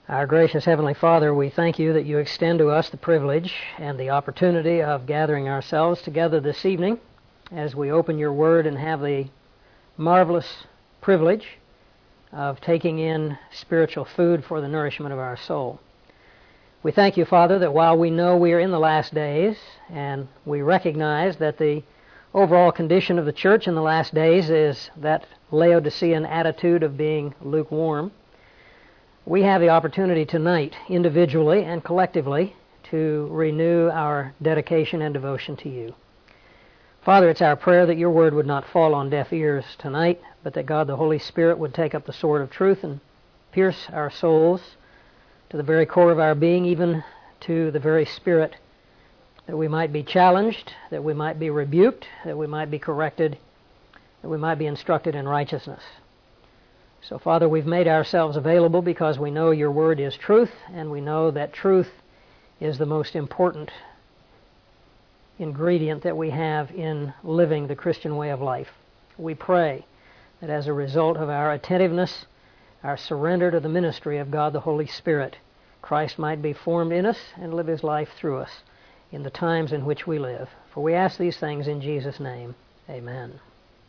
Our gracious Heavenly Father, we thank you that you extend to us the privilege and the opportunity of gathering ourselves together this evening as we open your word and have the marvelous privilege of taking in spiritual food for the nourishment of our soul. We thank you, Father, that while we know we are in the last days and we recognize that the overall condition of the church in the last days is that Laodicean attitude of being lukewarm, we have the opportunity tonight, individually and collectively, to renew our dedication and devotion to you. Father, it's our prayer that your word would not fall on deaf ears tonight, but that God the Holy Spirit would take up the sword of truth and pierce our souls to the very core of our being, even to the very spirit, that we might be challenged, that we might be rebuked, that we might be corrected, that we might be instructed in righteousness. So, Father, we've made ourselves available because we know your word is truth, and we know that truth is the most important ingredient that we have in living the Christian way of life. We pray that as a result of our attentiveness, our surrender to the ministry of God the Holy Spirit, Christ might be formed in us and live his life through us in the times in which we live. For we ask these things in Jesus' name. Amen.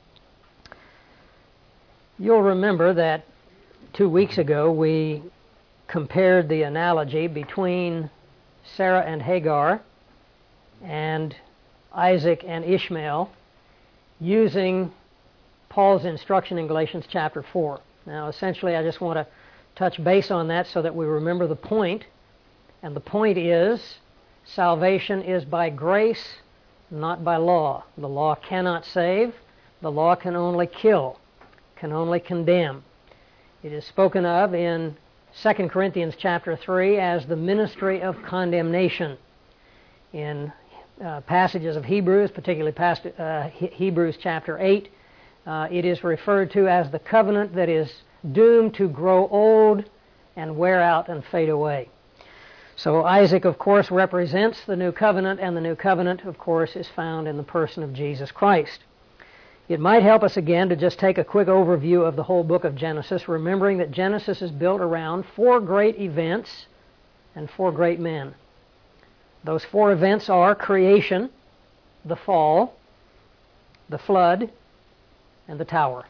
You'll remember that 2 weeks ago we compared the analogy between Sarah and Hagar and Isaac and Ishmael using Paul's instruction in Galatians chapter 4. Now, essentially, I just want to touch base on that so that we remember the point. And the point is, salvation is by grace, not by law. The law cannot save. The law can only kill, can only condemn. It is spoken of in 2 Corinthians chapter 3 as the ministry of condemnation. In passages of Hebrews, particularly Hebrews chapter 8, it is referred to as the covenant that is doomed to grow old and wear out and fade away. So Isaac, of course, represents the new covenant, and the new covenant, of course, is found in the person of Jesus Christ. It might help us again to just take a quick overview of the whole book of Genesis, remembering that Genesis is built around 4 great events and 4 great men. Those 4 events are creation, the fall, the flood, and the tower.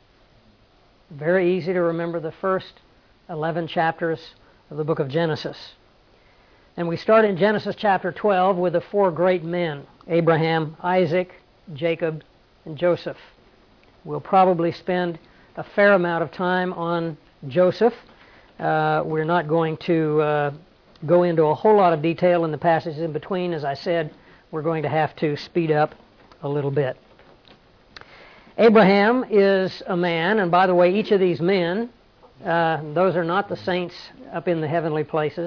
Very easy to remember the first 11 chapters of the book of Genesis. And we start in Genesis chapter 12 with the 4 great men, Abraham, Isaac, Jacob, and Joseph. We'll probably spend a fair amount of time on Joseph. We're not going to go into a whole lot of detail in the passages in between. As I said, we're going to have to speed up a little bit. Abraham is a man, and by the way, each of these men, those are not the saints up in the heavenly places,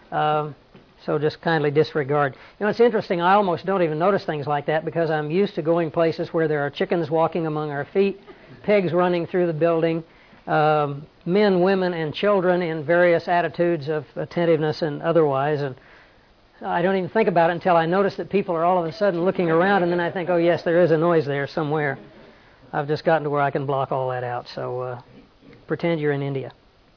so just kindly disregard. You know, it's interesting, I almost don't even notice things like that because I'm used to going places where there are chickens walking among our feet, pigs running through the building, men, women, and children in various attitudes of attentiveness and otherwise, and I don't even think about it until I notice that people are all of a sudden looking around, and then I think, oh yes, there is a noise there somewhere. I've just gotten to where I can block all that out, so pretend you're in India.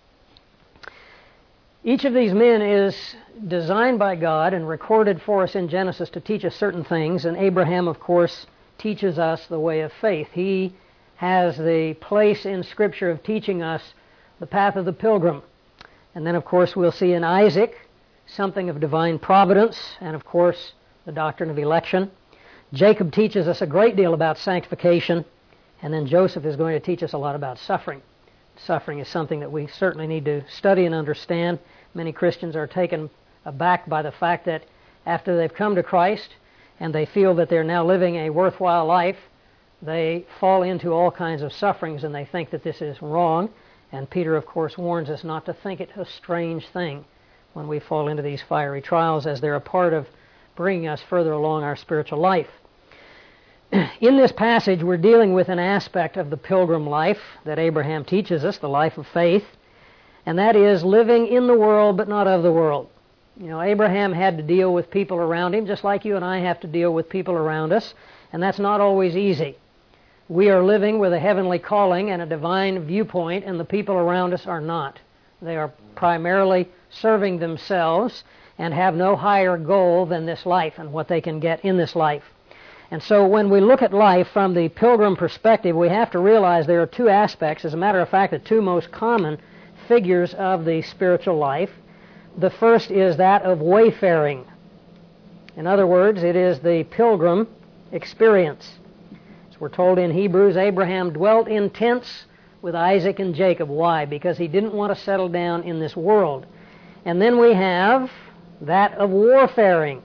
Each of these men is designed by God and recorded for us in Genesis to teach us certain things, and Abraham, of course, teaches us the way of faith. He has the place in Scripture of teaching us the path of the pilgrim. And then, of course, we'll see in Isaac something of divine providence and, of course, the doctrine of election. Jacob teaches us a great deal about sanctification, and then Joseph is going to teach us a lot about suffering. Suffering is something that we certainly need to study and understand. Many Christians are taken aback by the fact that after they've come to Christ and they feel that they're now living a worthwhile life, they fall into all kinds of sufferings and they think that this is wrong. And Peter, of course, warns us not to think it a strange thing when we fall into these fiery trials, as they're a part of bringing us further along our spiritual life. In this passage, we're dealing with an aspect of the pilgrim life that Abraham teaches us, the life of faith, and that is living in the world but not of the world. You know, Abraham had to deal with people around him, just like you and I have to deal with people around us, and that's not always easy. We are living with a heavenly calling and a divine viewpoint, and the people around us are not. They are primarily serving themselves and have no higher goal than this life and what they can get in this life. And so when we look at life from the pilgrim perspective, we have to realize there are two aspects. As a matter of fact, the two most common figures of the spiritual life. The first is that of wayfaring. In other words, it is the pilgrim experience. As we're told in Hebrews, Abraham dwelt in tents with Isaac and Jacob. Why? Because he didn't want to settle down in this world. And then we have that of warfaring.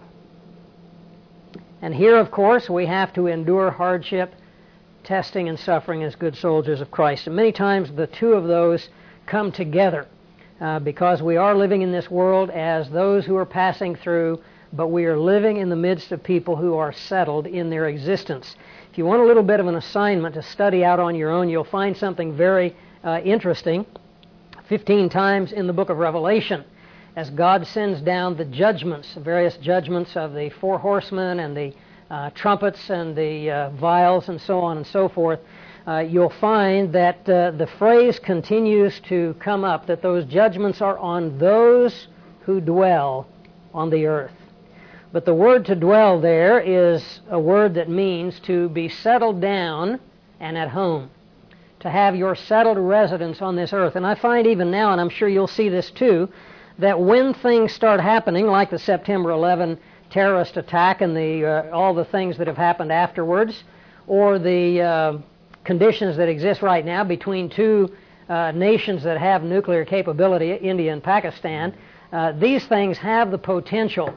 And here, of course, we have to endure hardship, testing, and suffering as good soldiers of Christ. And many times the two of those come together because we are living in this world as those who are passing through, but we are living in the midst of people who are settled in their existence. If you want a little bit of an assignment to study out on your own, you'll find something very interesting. 15 times in the book of Revelation, as God sends down the judgments, various judgments of the four horsemen and the trumpets and the vials and so on and so forth, you'll find that the phrase continues to come up, that those judgments are on those who dwell on the earth. But the word to dwell there is a word that means to be settled down and at home, to have your settled residence on this earth. And I find even now, and I'm sure you'll see this too, that when things start happening, like the September 11 terrorist attack and all the things that have happened afterwards, or the conditions that exist right now between two nations that have nuclear capability, India and Pakistan, these things have the potential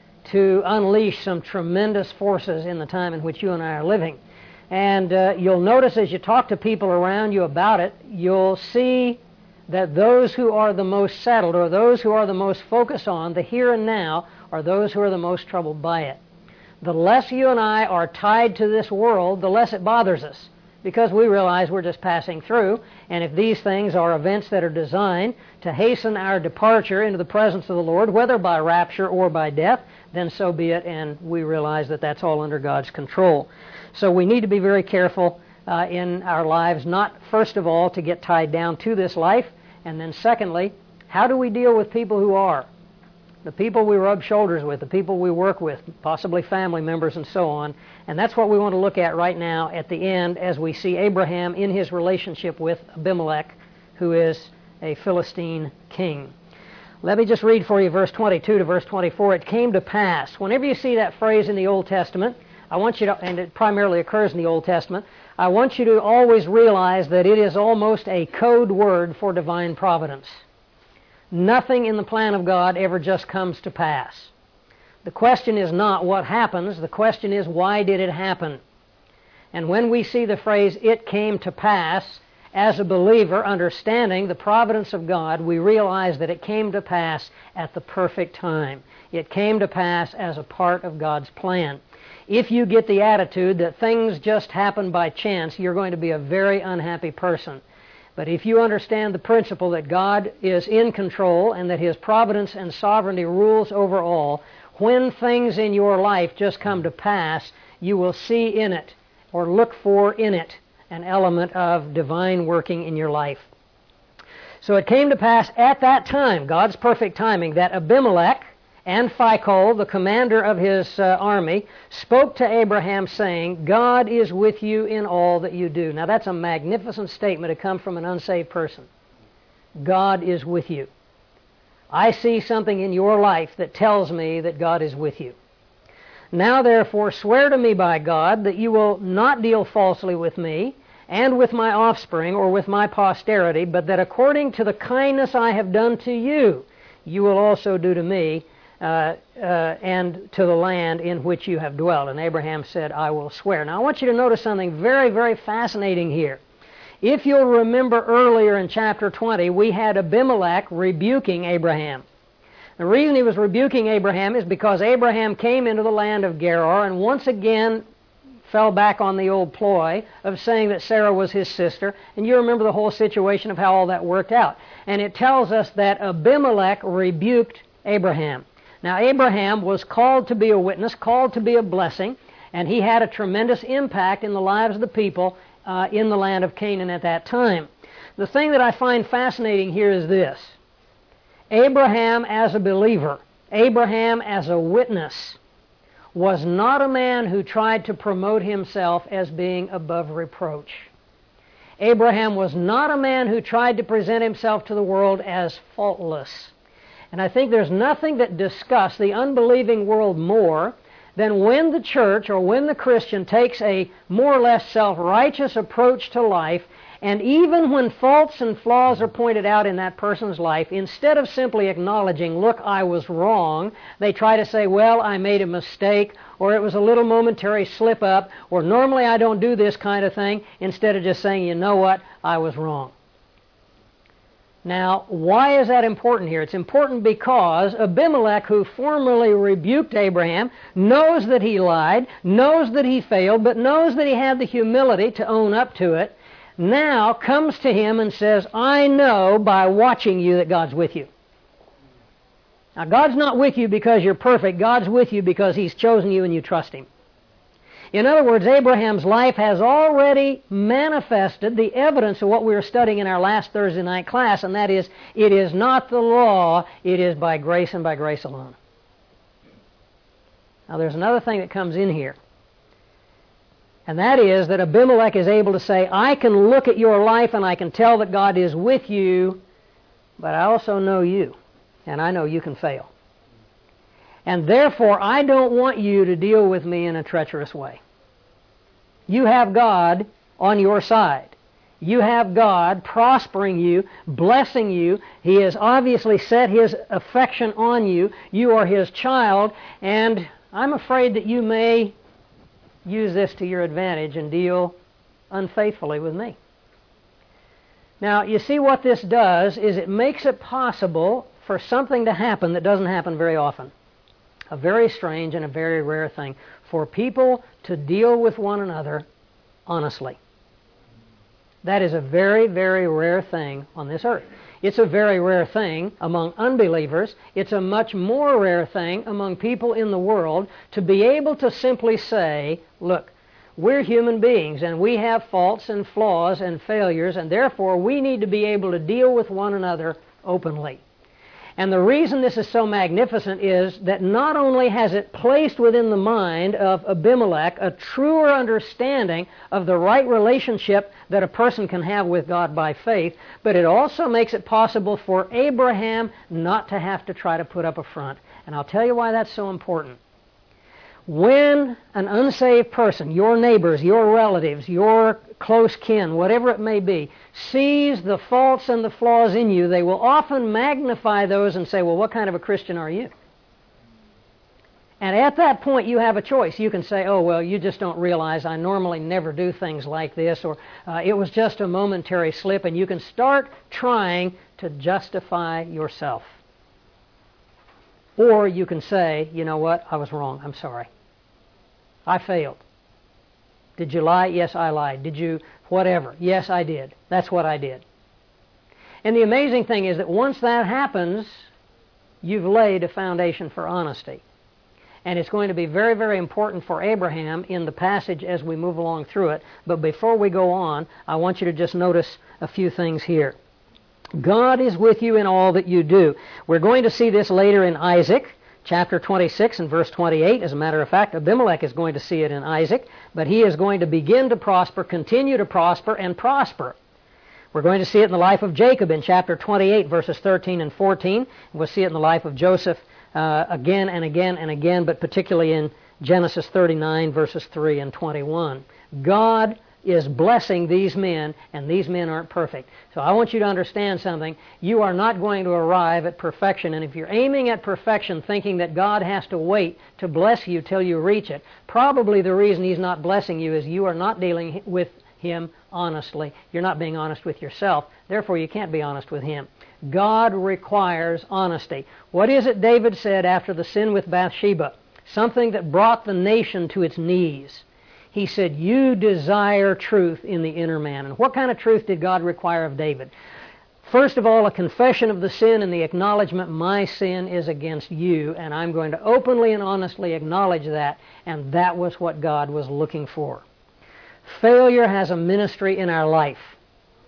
to unleash some tremendous forces in the time in which you and I are living. And you'll notice as you talk to people around you about it, you'll see that those who are the most settled, or those who are the most focused on the here and now, are those who are the most troubled by it. The less you and I are tied to this world, the less it bothers us, because we realize we're just passing through, and if these things are events that are designed to hasten our departure into the presence of the Lord, whether by rapture or by death, then so be it, and we realize that that's all under God's control. So we need to be very careful in our lives, not first of all to get tied down to this life, and then secondly, how do we deal with people who are? The people we rub shoulders with, the people we work with, possibly family members and so on. And that's what we want to look at right now at the end as we see Abraham in his relationship with Abimelech, who is a Philistine king. Let me just read for you verse 22 to verse 24. It came to pass. Whenever you see that phrase in the Old Testament, I want you to, and it primarily occurs in the Old Testament, I want you to always realize that it is almost a code word for divine providence. Nothing in the plan of God ever just comes to pass. The question is not what happens, the question is why did it happen? And when we see the phrase, it came to pass, as a believer, understanding the providence of God, we realize that it came to pass at the perfect time. It came to pass as a part of God's plan. If you get the attitude that things just happen by chance, you're going to be a very unhappy person. But if you understand the principle that God is in control and that His providence and sovereignty rules over all, when things in your life just come to pass, you will see in it, or look for in it, an element of divine working in your life. So it came to pass at that time, God's perfect timing, that Abimelech and Phicol, the commander of his army, spoke to Abraham saying, God is with you in all that you do. Now that's a magnificent statement to come from an unsaved person. God is with you. I see something in your life that tells me that God is with you. Now therefore swear to me by God that you will not deal falsely with me and with my offspring or with my posterity, but that according to the kindness I have done to you, you will also do to me and to the land in which you have dwelt. And Abraham said, I will swear. Now I want you to notice something very, very fascinating here. If you'll remember earlier in chapter 20, we had Abimelech rebuking Abraham. The reason he was rebuking Abraham is because Abraham came into the land of Gerar and once again fell back on the old ploy of saying that Sarah was his sister. And you remember the whole situation of how all that worked out. And it tells us that Abimelech rebuked Abraham. Now Abraham was called to be a witness, called to be a blessing, and he had a tremendous impact in the lives of the people in the land of Canaan at that time. The thing that I find fascinating here is this. Abraham as a believer, Abraham as a witness, was not a man who tried to promote himself as being above reproach. Abraham was not a man who tried to present himself to the world as faultless. And I think there's nothing that disgusts the unbelieving world more than when the church or when the Christian takes a more or less self-righteous approach to life, and even when faults and flaws are pointed out in that person's life, instead of simply acknowledging, look, I was wrong, they try to say, well, I made a mistake, or it was a little momentary slip up, or normally I don't do this kind of thing, instead of just saying, you know what, I was wrong. Now, why is that important here? It's important because Abimelech, who formerly rebuked Abraham, knows that he lied, knows that he failed, but knows that he had the humility to own up to it, now comes to him and says, I know by watching you that God's with you. Now, God's not with you because you're perfect. God's with you because He's chosen you and you trust Him. In other words, Abraham's life has already manifested the evidence of what we were studying in our last Thursday night class, and that is, it is not the law, it is by grace and by grace alone. Now, there's another thing that comes in here. And that is that Abimelech is able to say, I can look at your life and I can tell that God is with you, but I also know you, and I know you can fail. And therefore, I don't want you to deal with me in a treacherous way. You have God on your side. You have God prospering you, blessing you. He has obviously set His affection on you. You are His child, and I'm afraid that you may use this to your advantage and deal unfaithfully with me. Now, you see what this does is it makes it possible for something to happen that doesn't happen very often. A very strange and a very rare thing. For people to deal with one another honestly. That is a very, very rare thing on this earth. It's a very rare thing among unbelievers. It's a much more rare thing among people in the world to be able to simply say, look, we're human beings and we have faults and flaws and failures, and therefore we need to be able to deal with one another openly. And the reason this is so magnificent is that not only has it placed within the mind of Abimelech a truer understanding of the right relationship that a person can have with God by faith, but it also makes it possible for Abraham not to have to try to put up a front. And I'll tell you why that's so important. When an unsaved person, your neighbors, your relatives, your close kin, whatever it may be, sees the faults and the flaws in you, they will often magnify those and say, well, what kind of a Christian are you? And at that point, you have a choice. You can say, oh, well, you just don't realize I normally never do things like this, or it was just a momentary slip, and you can start trying to justify yourself. Or you can say, you know what, I was wrong, I'm sorry. I failed. Did you lie? Yes, I lied. Did you whatever? Yes, I did. That's what I did. And the amazing thing is that once that happens, you've laid a foundation for honesty. And it's going to be very, very important for Abraham in the passage as we move along through it. But before we go on, I want you to just notice a few things here. God is with you in all that you do. We're going to see this later in Isaac, chapter 26 and verse 28. As a matter of fact, Abimelech is going to see it in Isaac, but he is going to begin to prosper, continue to prosper, and prosper. We're going to see it in the life of Jacob in chapter 28, verses 13 and 14. We'll see it in the life of Joseph again and again and again, but particularly in Genesis 39, verses 3 and 21. God is blessing these men, and these men aren't perfect. So I want you to understand something. You are not going to arrive at perfection, and if you're aiming at perfection thinking that God has to wait to bless you till you reach it, probably the reason He's not blessing you is you are not dealing with Him honestly. You're not being honest with yourself. Therefore, you can't be honest with Him. God requires honesty. What is it David said after the sin with Bathsheba? Something that brought the nation to its knees. He said, you desire truth in the inner man. And what kind of truth did God require of David? First of all, a confession of the sin and the acknowledgement, my sin is against you, and I'm going to openly and honestly acknowledge that, and that was what God was looking for. Failure has a ministry in our life.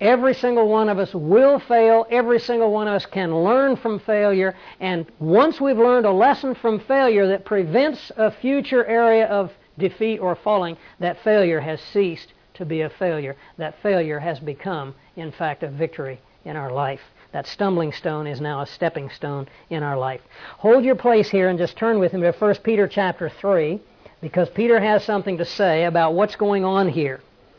Every single one of us will fail. Every single one of us can learn from failure. And once we've learned a lesson from failure that prevents a future area of defeat or falling, that failure has ceased to be a failure. That failure has become, in fact, a victory in our life. That stumbling stone is now a stepping stone in our life. Hold your place here and just turn with me to 1 Peter chapter 3, because Peter has something to say about what's going on here.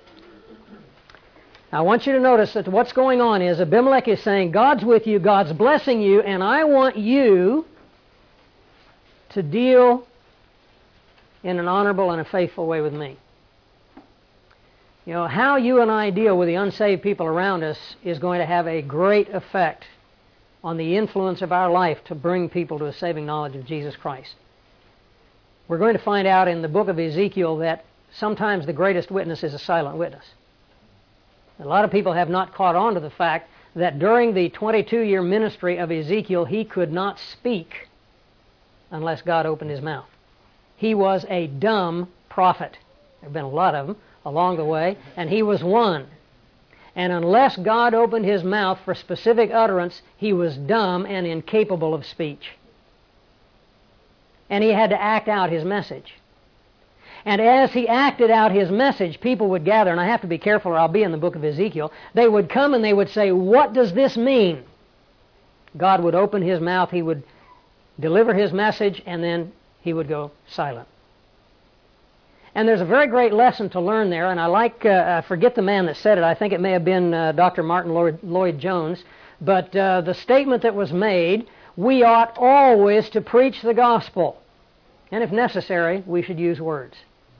I want you to notice that what's going on is Abimelech is saying, God's with you, God's blessing you, and I want you to deal in an honorable and a faithful way with me. You know, how you and I deal with the unsaved people around us is going to have a great effect on the influence of our life to bring people to a saving knowledge of Jesus Christ. We're going to find out in the book of Ezekiel that sometimes the greatest witness is a silent witness. A lot of people have not caught on to the fact that during the 22-year ministry of Ezekiel, he could not speak unless God opened his mouth. He was a dumb prophet. There have been a lot of them along the way, and he was one. And unless God opened his mouth for specific utterance, he was dumb and incapable of speech. And he had to act out his message. And as he acted out his message, people would gather, and I have to be careful or I'll be in the book of Ezekiel. They would come and they would say, what does this mean? God would open his mouth, he would deliver his message, and then he would go silent. And there's a very great lesson to learn there, and I forget the man that said it. I think it may have been Dr. Martin Lloyd-Jones. But the statement that was made, we ought always to preach the gospel. And if necessary, we should use words.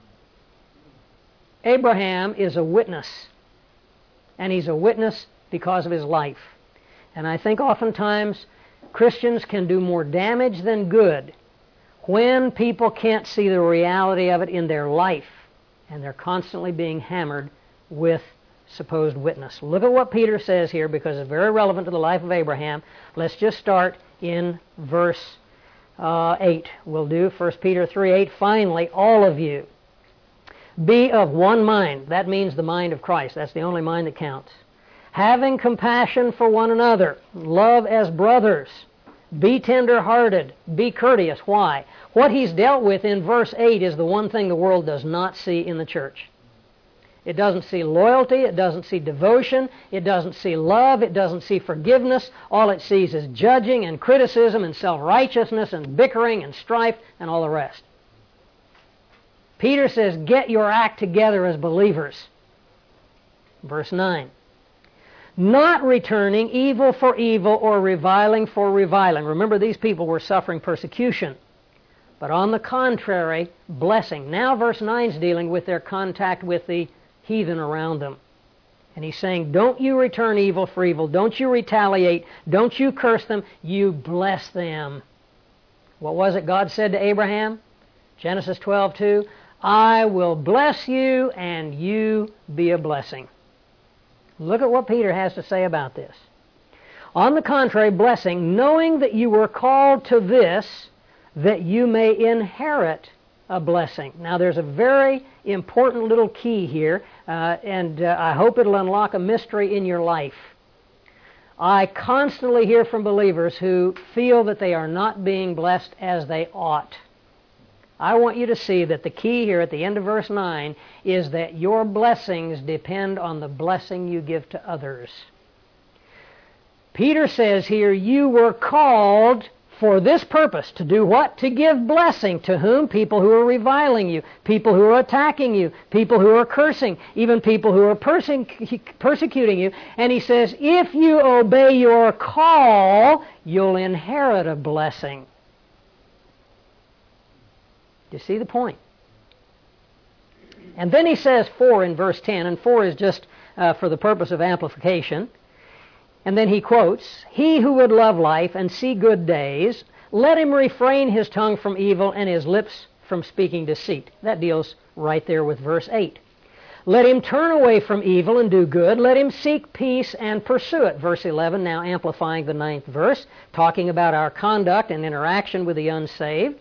Abraham is a witness, and he's a witness because of his life. And I think oftentimes Christians can do more damage than good when people can't see the reality of it in their life, and they're constantly being hammered with supposed witness. Look at what Peter says here, because it's very relevant to the life of Abraham. Let's just start in verse 8. We'll do 1 Peter 3:8. Finally, all of you, be of one mind. That means the mind of Christ. That's the only mind that counts. Having compassion for one another. Love as brothers. Be tender-hearted. Be courteous. Why? What he's dealt with in verse 8 is the one thing the world does not see in the church. It doesn't see loyalty. It doesn't see devotion. It doesn't see love. It doesn't see forgiveness. All it sees is judging and criticism and self-righteousness and bickering and strife and all the rest. Peter says, get your act together as believers. Verse 9. Not returning evil for evil or reviling for reviling. Remember, these people were suffering persecution. But on the contrary, blessing. Now verse 9 is dealing with their contact with the heathen around them. And he's saying, don't you return evil for evil. Don't you retaliate. Don't you curse them. You bless them. What was it God said to Abraham? Genesis 12:2. I will bless you and you be a blessing. Look at what Peter has to say about this. On the contrary, blessing, knowing that you were called to this, that you may inherit a blessing. Now there's a very important little key here, and I hope it'll unlock a mystery in your life. I constantly hear from believers who feel that they are not being blessed as they ought. I want you to see that the key here at the end of verse 9 is that your blessings depend on the blessing you give to others. Peter says here, you were called for this purpose. To do what? To give blessing to whom? People who are reviling you, people who are attacking you, people who are cursing, even people who are persecuting you. And he says, if you obey your call, you'll inherit a blessing. You see the point? And then he says 4 in verse 10, and 4 is just for the purpose of amplification. And then he quotes, he who would love life and see good days, let him refrain his tongue from evil and his lips from speaking deceit. That deals right there with verse 8. Let him turn away from evil and do good. Let him seek peace and pursue it. Verse 11, now amplifying the 9th verse, talking about our conduct and interaction with the unsaved.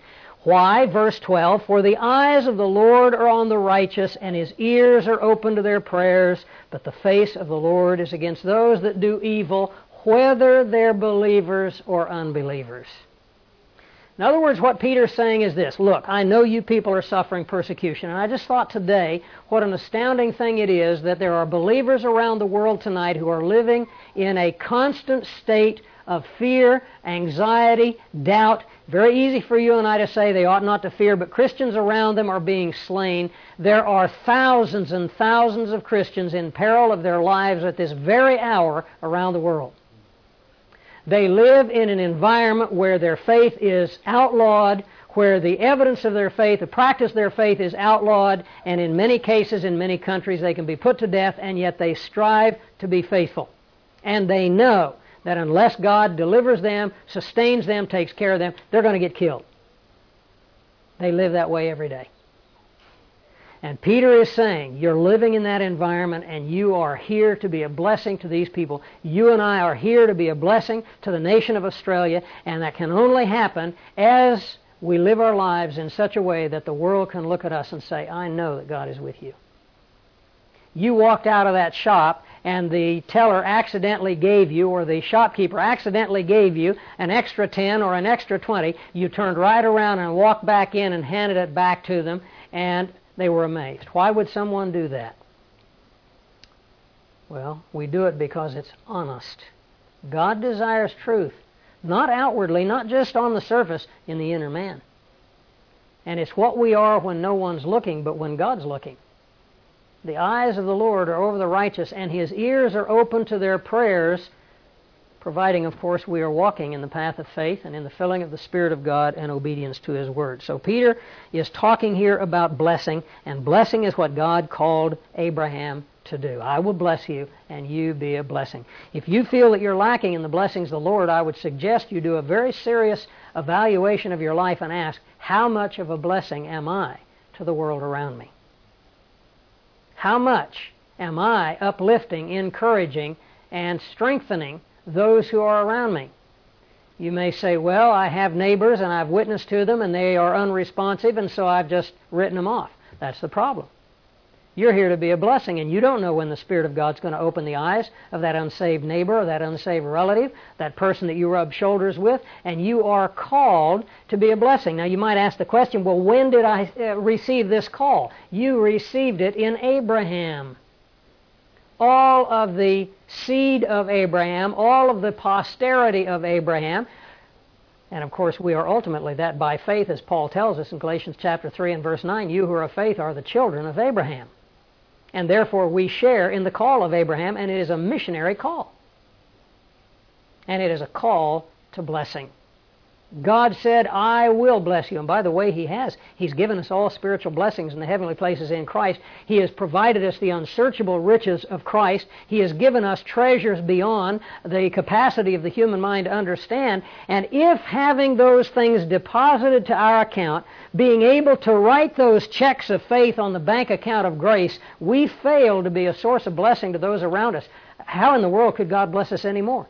Why? Verse 12, for the eyes of the Lord are on the righteous, and His ears are open to their prayers, but the face of the Lord is against those that do evil, whether they're believers or unbelievers. In other words, what Peter's saying is this: look, I know you people are suffering persecution, and I just thought today what an astounding thing it is that there are believers around the world tonight who are living in a constant state of fear, anxiety, doubt. Very easy for you and I to say they ought not to fear, but Christians around them are being slain. There are thousands and thousands of Christians in peril of their lives at this very hour around the world. They live in an environment where their faith is outlawed, where the evidence of their faith, the practice of their faith is outlawed, and in many cases, in many countries, they can be put to death, and yet they strive to be faithful. And they know that unless God delivers them, sustains them, takes care of them, they're going to get killed. They live that way every day. And Peter is saying, you're living in that environment, and you are here to be a blessing to these people. You and I are here to be a blessing to the nation of Australia, and that can only happen as we live our lives in such a way that the world can look at us and say, I know that God is with you. You walked out of that shop, and the teller accidentally gave you, or the shopkeeper accidentally gave you an extra 10 or an extra 20. You turned right around and walked back in and handed it back to them, and they were amazed. Why would someone do that? Well, we do it because it's honest. God desires truth, not outwardly, not just on the surface, in the inner man. And it's what we are when no one's looking, but when God's looking. The eyes of the Lord are over the righteous, and His ears are open to their prayers, providing, of course, we are walking in the path of faith and in the filling of the Spirit of God and obedience to His Word. So Peter is talking here about blessing, and blessing is what God called Abraham to do. I will bless you, and you be a blessing. If you feel that you're lacking in the blessings of the Lord, I would suggest you do a very serious evaluation of your life and ask, how much of a blessing am I to the world around me? How much am I uplifting, encouraging, and strengthening those who are around me? You may say, well, I have neighbors and I've witnessed to them and they are unresponsive, and so I've just written them off. That's the problem. You're here to be a blessing, and you don't know when the Spirit of God's going to open the eyes of that unsaved neighbor or that unsaved relative, that person that you rub shoulders with, and you are called to be a blessing. Now you might ask the question, well, when did I receive this call? You received it in Abraham. All of the seed of Abraham, all of the posterity of Abraham, and of course we are ultimately that by faith, as Paul tells us in Galatians chapter 3 and verse 9, you who are of faith are the children of Abraham. And therefore we share in the call of Abraham, and it is a missionary call. And it is a call to blessing. God said, I will bless you. And by the way, He has. He's given us all spiritual blessings in the heavenly places in Christ. He has provided us the unsearchable riches of Christ. He has given us treasures beyond the capacity of the human mind to understand. And if having those things deposited to our account, being able to write those checks of faith on the bank account of grace, we fail to be a source of blessing to those around us, how in the world could God bless us anymore?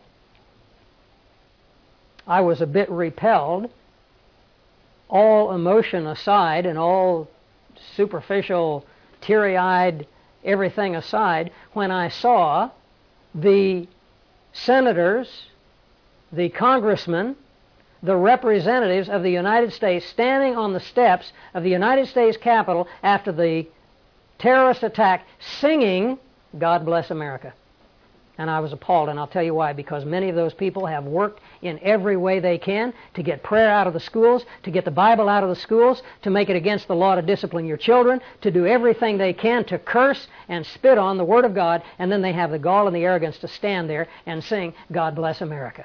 I was a bit repelled, all emotion aside and all superficial, teary-eyed everything aside, when I saw the senators, the congressmen, the representatives of the United States standing on the steps of the United States Capitol after the terrorist attack singing, God Bless America. And I was appalled, and I'll tell you why. Because many of those people have worked in every way they can to get prayer out of the schools, to get the Bible out of the schools, to make it against the law to discipline your children, to do everything they can to curse and spit on the Word of God, and then they have the gall and the arrogance to stand there and sing, God Bless America.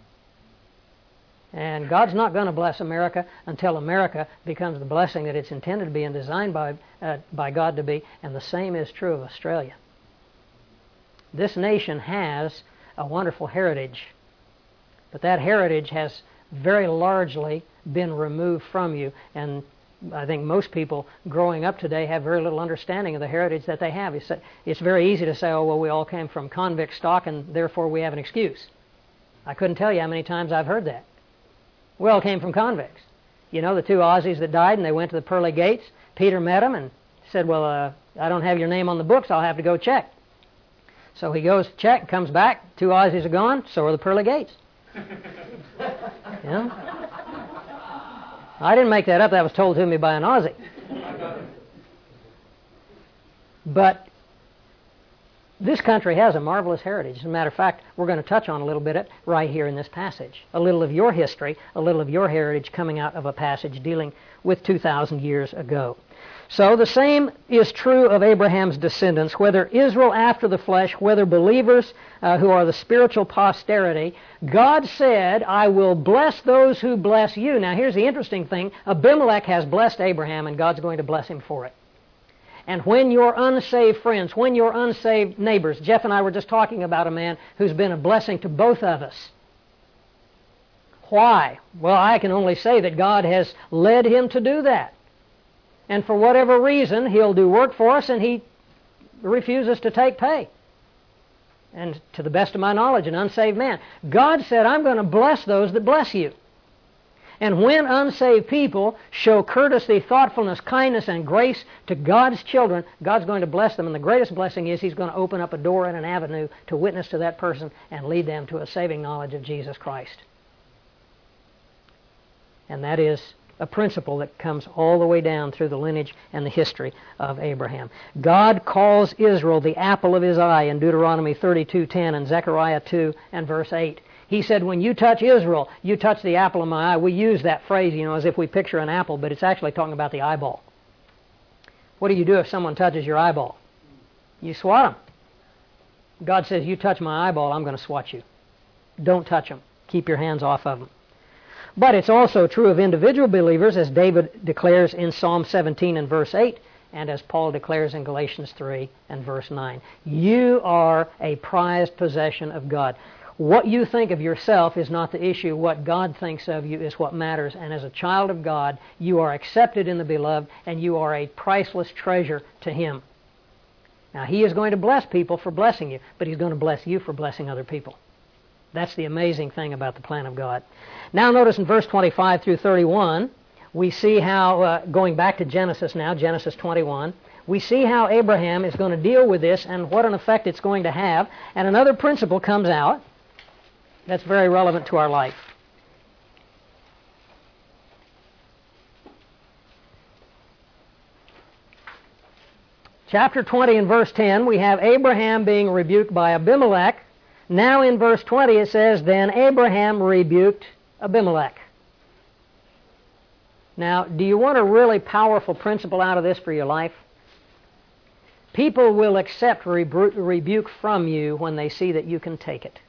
And God's not going to bless America until America becomes the blessing that it's intended to be and designed by God to be, and the same is true of Australia. This nation has a wonderful heritage, but that heritage has very largely been removed from you, and I think most people growing up today have very little understanding of the heritage that they have. It's very easy to say, oh, well, we all came from convict stock and therefore we have an excuse. I couldn't tell you how many times I've heard that. We all came from convicts. You know, the two Aussies that died, and they went to the pearly gates. Peter met them and said, well, I don't have your name on the books. I'll have to go check. So he goes to check, comes back. Two Aussies are gone. So are the pearly gates. Yeah. I didn't make that up. That was told to me by an Aussie. But this country has a marvelous heritage. As a matter of fact, we're going to touch on a little bit right here in this passage. A little of your history, a little of your heritage coming out of a passage dealing with 2,000 years ago. So the same is true of Abraham's descendants, whether Israel after the flesh, whether believers who are the spiritual posterity. God said, I will bless those who bless you. Now here's the interesting thing. Abimelech has blessed Abraham, and God's going to bless him for it. And when your unsaved friends, when your unsaved neighbors, Jeff and I were just talking about a man who's been a blessing to both of us. Why? Well, I can only say that God has led him to do that. And for whatever reason, he'll do work for us, and he refuses to take pay. And to the best of my knowledge, an unsaved man. God said, I'm going to bless those that bless you. And when unsaved people show courtesy, thoughtfulness, kindness, and grace to God's children, God's going to bless them. And the greatest blessing is He's going to open up a door and an avenue to witness to that person and lead them to a saving knowledge of Jesus Christ. And that is a principle that comes all the way down through the lineage and the history of Abraham. God calls Israel the apple of His eye in Deuteronomy 32:10 and Zechariah 2 and verse 8. He said, when you touch Israel, you touch the apple of my eye. We use that phrase, as if we picture an apple, but it's actually talking about the eyeball. What do you do if someone touches your eyeball? You swat them. God says, you touch my eyeball, I'm going to swat you. Don't touch them. Keep your hands off of them. But it's also true of individual believers, as David declares in Psalm 17 and verse 8, and as Paul declares in Galatians 3 and verse 9. You are a prized possession of God. What you think of yourself is not the issue. What God thinks of you is what matters. And as a child of God, you are accepted in the beloved, and you are a priceless treasure to Him. Now, He is going to bless people for blessing you, but He's going to bless you for blessing other people. That's the amazing thing about the plan of God. Now notice in verse 25 through 31, we see how, going back to Genesis now, Genesis 21, we see how Abraham is going to deal with this and what an effect it's going to have. And another principle comes out that's very relevant to our life. Chapter 20 and verse 10, we have Abraham being rebuked by Abimelech. Now in verse 20 it says, then Abraham rebuked Abimelech. Now, do you want a really powerful principle out of this for your life? People will accept rebuke from you when they see that you can take it.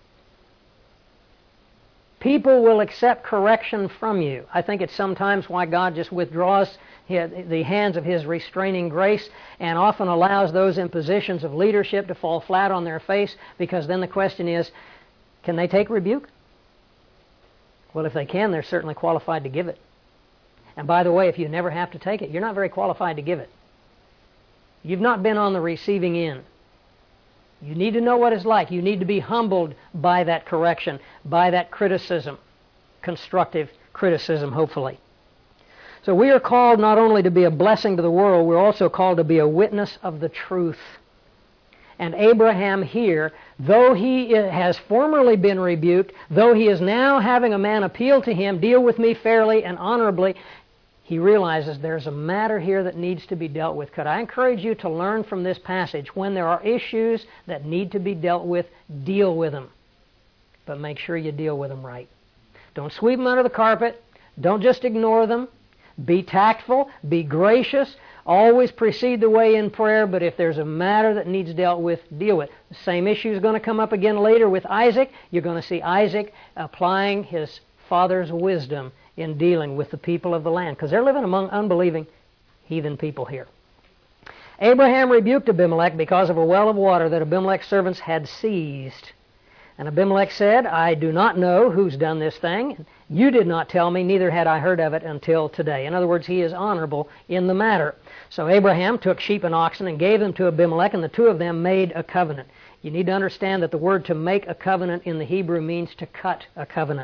People will accept correction from you. I think it's sometimes why God just withdraws the hands of His restraining grace and often allows those in positions of leadership to fall flat on their face, because then the question is, can they take rebuke? Well, if they can, they're certainly qualified to give it. And by the way, if you never have to take it, you're not very qualified to give it. You've not been on the receiving end. You need to know what it's like. You need to be humbled by that correction, by that criticism, constructive criticism, hopefully. So we are called not only to be a blessing to the world, we're also called to be a witness of the truth. And Abraham here, though he has formerly been rebuked, though he is now having a man appeal to him, deal with me fairly and honorably, he realizes there's a matter here that needs to be dealt with. Could I encourage you to learn from this passage, when there are issues that need to be dealt with, deal with them. But make sure you deal with them right. Don't sweep them under the carpet. Don't just ignore them. Be tactful. Be gracious. Always precede the way in prayer, but if there's a matter that needs dealt with, deal with it. The same issue is going to come up again later with Isaac. You're going to see Isaac applying his father's wisdom in dealing with the people of the land, because they're living among unbelieving heathen people here. Abraham rebuked Abimelech because of a well of water that Abimelech's servants had seized. And Abimelech said, I do not know who's done this thing. You did not tell me, neither had I heard of it until today. In other words, he is honorable in the matter. So Abraham took sheep and oxen and gave them to Abimelech, and the two of them made a covenant. You need to understand that the word to make a covenant in the Hebrew means to cut a covenant.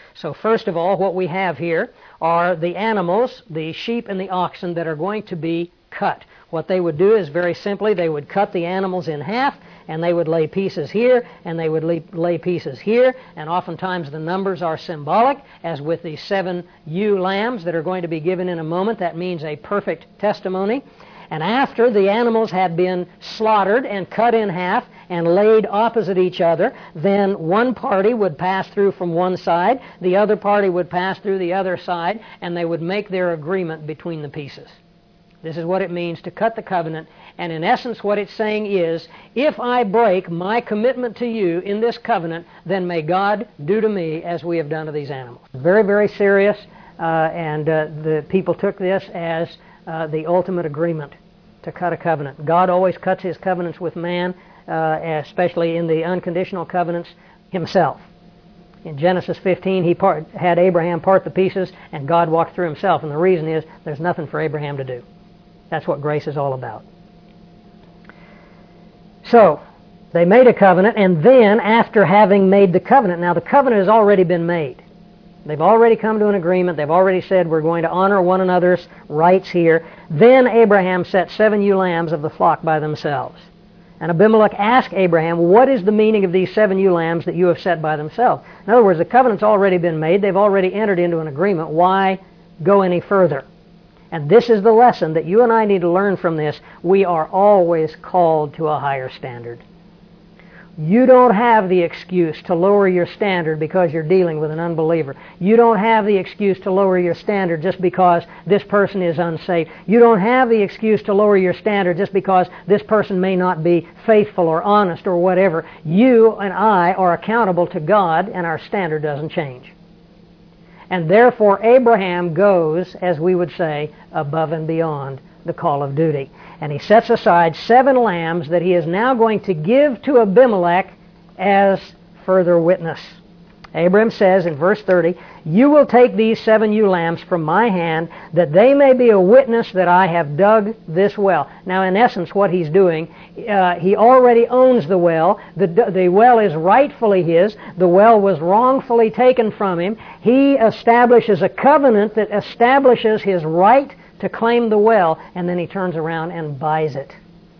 So first of all, what we have here are the animals, the sheep and the oxen, that are going to be cut. What they would do is very simply, they would cut the animals in half, and they would lay pieces here, and they would lay pieces here, and oftentimes the numbers are symbolic, as with the 7 ewe lambs that are going to be given in a moment. That means a perfect testimony. And after the animals had been slaughtered and cut in half and laid opposite each other, then one party would pass through from one side, the other party would pass through the other side, and they would make their agreement between the pieces. This is what it means to cut the covenant. And in essence, what it's saying is, if I break my commitment to you in this covenant, then may God do to me as we have done to these animals. Very, very serious, and the people took this as the ultimate agreement to cut a covenant. God always cuts his covenants with man, especially in the unconditional covenants himself. In Genesis 15, he had Abraham part the pieces, and God walked through himself. And the reason is there's nothing for Abraham to do. That's what grace is all about. So, they made a covenant, and then after having made the covenant, now the covenant has already been made. They've already come to an agreement. They've already said we're going to honor one another's rights here. Then Abraham set 7 ewe lambs of the flock by themselves. And Abimelech asked Abraham, what is the meaning of these 7 ewe lambs that you have set by themselves? In other words, the covenant's already been made. They've already entered into an agreement. Why go any further? And this is the lesson that you and I need to learn from this. We are always called to a higher standard. You don't have the excuse to lower your standard because you're dealing with an unbeliever. You don't have the excuse to lower your standard just because this person is unsaved. You don't have the excuse to lower your standard just because this person may not be faithful or honest or whatever. You and I are accountable to God, and our standard doesn't change. And therefore Abraham goes, as we would say, above and beyond the call of duty. And he sets aside 7 lambs that he is now going to give to Abimelech as further witness. Abraham says in verse 30, you will take these 7 ewe lambs from my hand, that they may be a witness that I have dug this well. Now, in essence, what he's doing, he already owns the well. The well is rightfully his. The well was wrongfully taken from him. He establishes a covenant that establishes his right to claim the well, and then he turns around and buys it.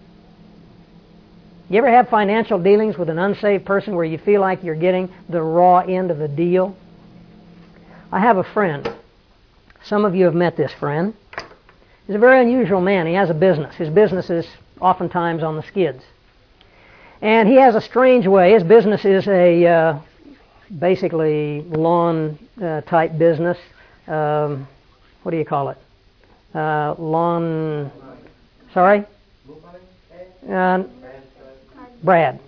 You ever have financial dealings with an unsaved person where you feel like you're getting the raw end of the deal? I have a friend. Some of you have met this friend. He's a very unusual man. He has a business. His business is oftentimes on the skids. And he has a strange way. His business is a basically lawn type business. What do you call it? Lawn... Sorry? Brad.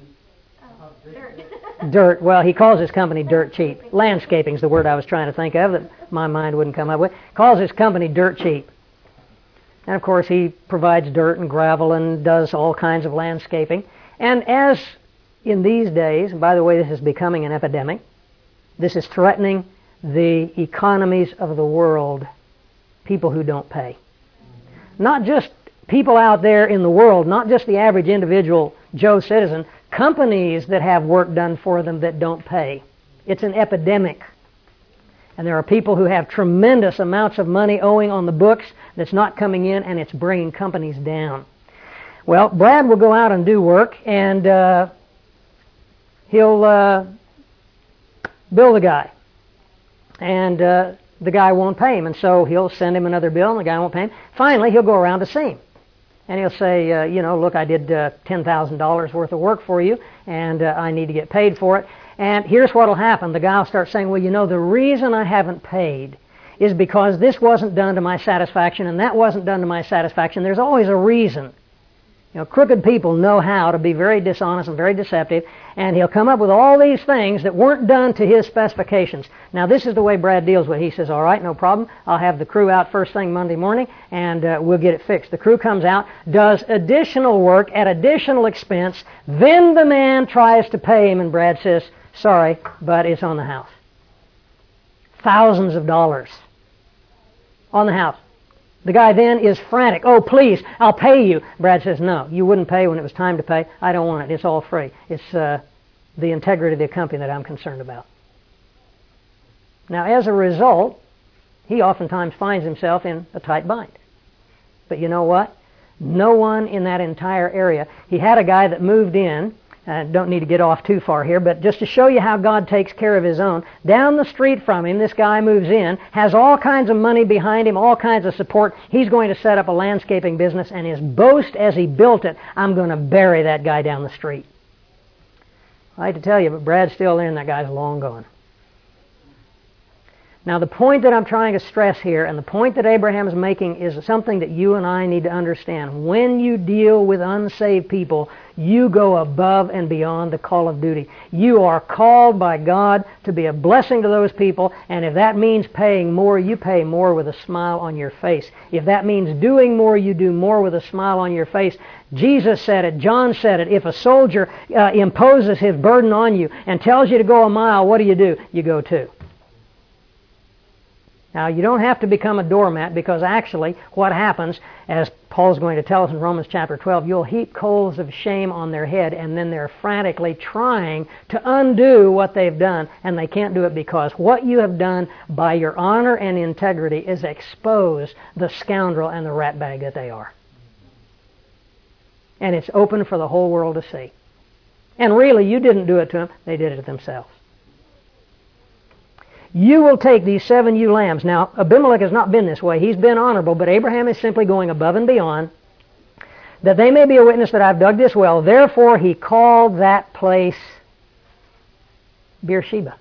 Dirt. Well, he calls his company Dirt Cheap. Landscaping is the word I was trying to think of that my mind wouldn't come up with. Calls his company Dirt Cheap. And of course he provides dirt and gravel and does all kinds of landscaping. And as in these days, and by the way, this is becoming an epidemic, this is threatening the economies of the world, people who don't pay. Not just people out there in the world, not just the average individual Joe citizen, companies that have work done for them that don't pay. It's an epidemic. And there are people who have tremendous amounts of money owing on the books that's not coming in, and it's bringing companies down. Well, Brad will go out and do work, and he'll bill the guy. And the guy won't pay him, and so he'll send him another bill, and the guy won't pay him. Finally, he'll go around to see him. And he'll say, look, I did $10,000 worth of work for you, and I need to get paid for it. And here's what will happen. The guy will start saying, well, the reason I haven't paid is because this wasn't done to my satisfaction, and that wasn't done to my satisfaction. There's always a reason. Crooked people know how to be very dishonest and very deceptive, and he'll come up with all these things that weren't done to his specifications. Now, this is the way Brad deals with it. He says, all right, no problem. I'll have the crew out first thing Monday morning, and we'll get it fixed. The crew comes out, does additional work at additional expense. Then the man tries to pay him, and Brad says, sorry, but it's on the house. Thousands of dollars on the house. The guy then is frantic. Oh, please, I'll pay you. Brad says, no, you wouldn't pay when it was time to pay. I don't want it. It's all free. It's the integrity of the company that I'm concerned about. Now, as a result, he oftentimes finds himself in a tight bind. But you know what? No one in that entire area. He had a guy that moved in. I don't need to get off too far here, but just to show you how God takes care of His own, down the street from him, this guy moves in, has all kinds of money behind him, all kinds of support. He's going to set up a landscaping business, and his boast as he built it, I'm going to bury that guy down the street. I hate to tell you, but Brad's still there, and that guy's long gone. Now, the point that I'm trying to stress here, and the point that Abraham is making, is something that you and I need to understand. When you deal with unsaved people, you go above and beyond the call of duty. You are called by God to be a blessing to those people, and if that means paying more, you pay more with a smile on your face. If that means doing more, you do more with a smile on your face. Jesus said it, John said it, if a soldier imposes his burden on you and tells you to go a mile, what do? You go 2. Now, you don't have to become a doormat, because actually what happens, as Paul's going to tell us in Romans chapter 12, you'll heap coals of shame on their head, and then they're frantically trying to undo what they've done, and they can't do it because what you have done by your honor and integrity is expose the scoundrel and the ratbag that they are. And it's open for the whole world to see. And really, you didn't do it to them, they did it to themselves. You will take these 7 ewe lambs. Now, Abimelech has not been this way. He's been honorable, but Abraham is simply going above and beyond, that they may be a witness that I've dug this well. Therefore, he called that place Beersheba.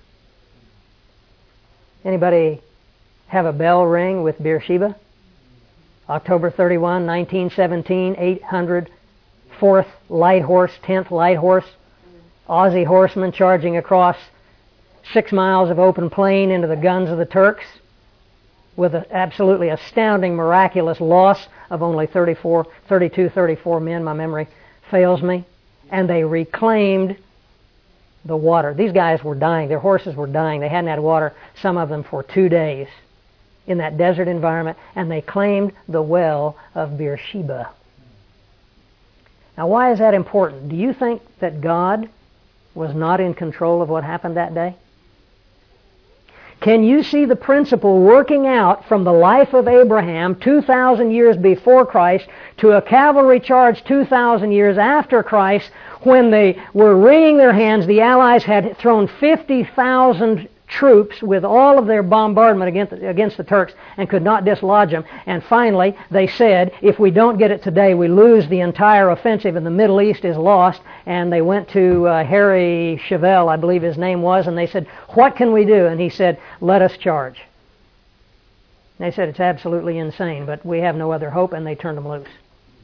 Anybody have a bell ring with Beersheba? October 31, 1917, 804th Light Horse, 10th Light Horse, Aussie horsemen charging across 6 miles of open plain into the guns of the Turks with an absolutely astounding, miraculous loss of only 34 men, my memory fails me, and they reclaimed the water. These guys were dying. Their horses were dying. They hadn't had water, some of them, for 2 days in that desert environment, and they claimed the well of Beersheba. Now, why is that important? Do you think that God was not in control of what happened that day? Can you see the principle working out from the life of Abraham 2,000 years before Christ to a cavalry charge 2,000 years after Christ, when they were wringing their hands? The Allies had thrown 50,000 troops with all of their bombardment against the Turks and could not dislodge them. And finally, they said, if we don't get it today, we lose the entire offensive and the Middle East is lost. And they went to Harry Chevelle, I believe his name was, and they said, what can we do? And he said, let us charge. And they said, it's absolutely insane, but we have no other hope, and they turned them loose.